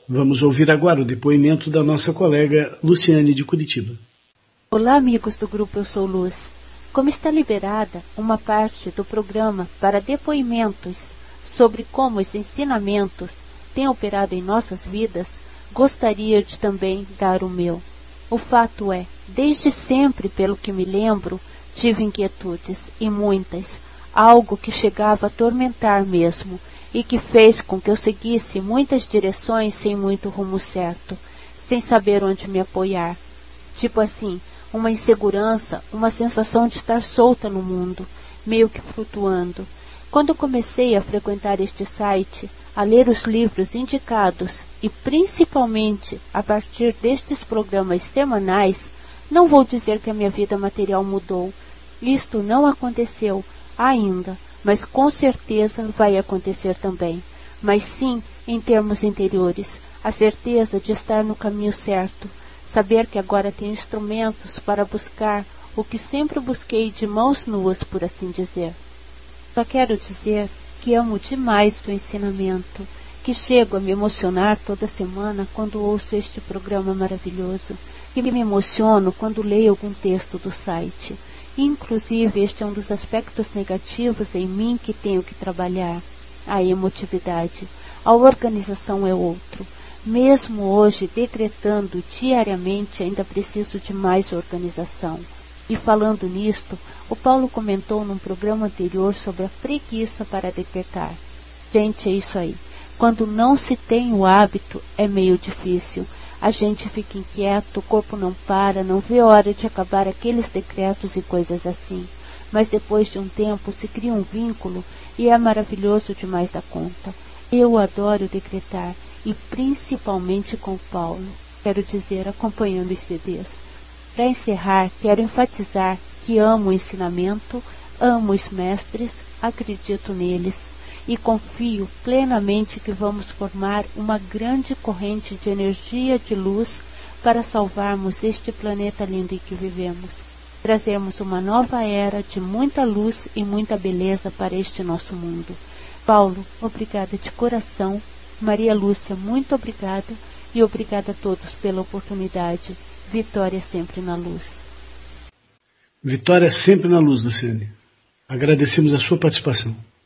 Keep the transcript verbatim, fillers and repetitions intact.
Vamos ouvir agora o depoimento da nossa colega Luciane de Curitiba. Olá, amigos do grupo Eu Sou Luz. Como está liberada uma parte do programa para depoimentos sobre como os ensinamentos têm operado em nossas vidas, gostaria de também dar o meu. O fato é, desde sempre, pelo que me lembro, tive inquietudes, e muitas, algo que chegava a atormentar mesmo, e que fez com que eu seguisse muitas direções sem muito rumo certo, sem saber onde me apoiar. Tipo assim, uma insegurança, uma sensação de estar solta no mundo, meio que flutuando. Quando comecei a frequentar este site, a ler os livros indicados e principalmente a partir destes programas semanais, não vou dizer que a minha vida material mudou. Isto não aconteceu ainda, mas com certeza vai acontecer também. Mas sim, em termos interiores, a certeza de estar no caminho certo, saber que agora tenho instrumentos para buscar o que sempre busquei de mãos nuas, por assim dizer. Só quero dizer que amo demais o ensinamento, que chego a me emocionar toda semana quando ouço este programa maravilhoso, e me emociono quando leio algum texto do site. Inclusive, este é um dos aspectos negativos em mim que tenho que trabalhar, a emotividade. A organização é outro. Mesmo hoje, decretando diariamente, ainda preciso de mais organização. E falando nisto, o Paulo comentou num programa anterior sobre a preguiça para decretar. Gente, é isso aí. Quando não se tem o hábito, é meio difícil. A gente fica inquieto, o corpo não para, não vê a hora de acabar aqueles decretos e coisas assim. Mas depois de um tempo se cria um vínculo e é maravilhoso demais da conta. Eu adoro decretar, e principalmente com o Paulo, quero dizer, acompanhando os C Ds. Para encerrar, quero enfatizar que amo o ensinamento, amo os mestres, acredito neles e confio plenamente que vamos formar uma grande corrente de energia de luz para salvarmos este planeta lindo em que vivemos. Trazermos uma nova era de muita luz e muita beleza para este nosso mundo. Paulo, obrigada de coração. Maria Lúcia, muito obrigada e obrigada a todos pela oportunidade. Vitória sempre na luz. Vitória sempre na luz, Luciane. Agradecemos a sua participação.